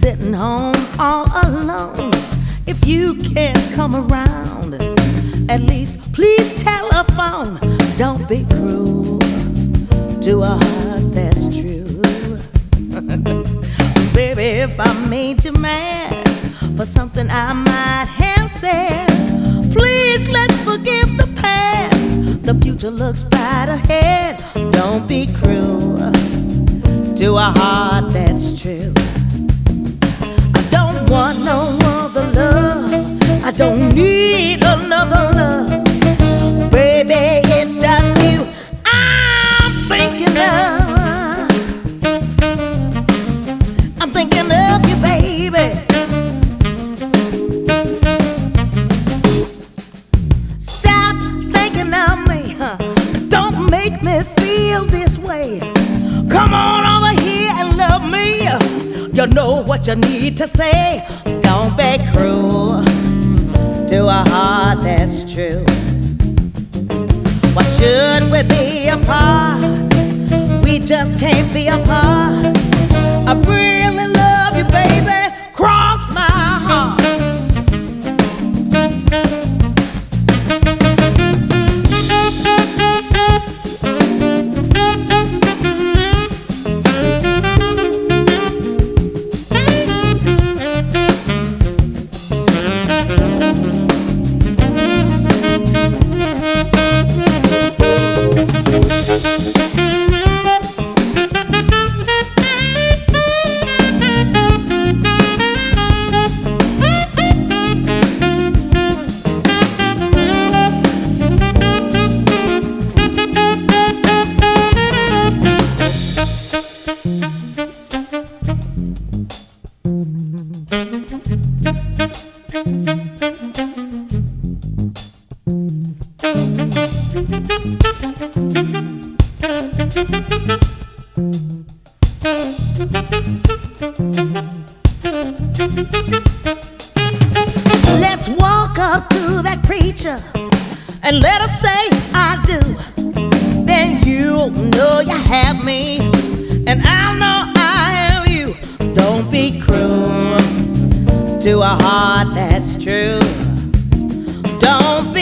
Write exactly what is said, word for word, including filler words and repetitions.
sitting home all alone. If you can't come around, at least please telephone. Don't be cruel to a heart that's true. Baby, if I made you mad for something I might have said, please let's forgive the past. The future looks bright ahead. Don't be cruel to a heart that's true. I don't want no other love. I don't need another love. Baby, it's just you I'm thinking of. I'm thinking of you, baby. Stop thinking of me, huh? Don't make me feel this way. Come on over here and love me. You know what you need to say. Don't be cruel to a heart that's true. Why should we be apart? We just can't be apart. I really love you, baby. Cross my heart. Let's walk up to that preacher and let us say I do. Then you'll know you have me, and I'll know I have you. Don't be cruel to a heart that's true. Don't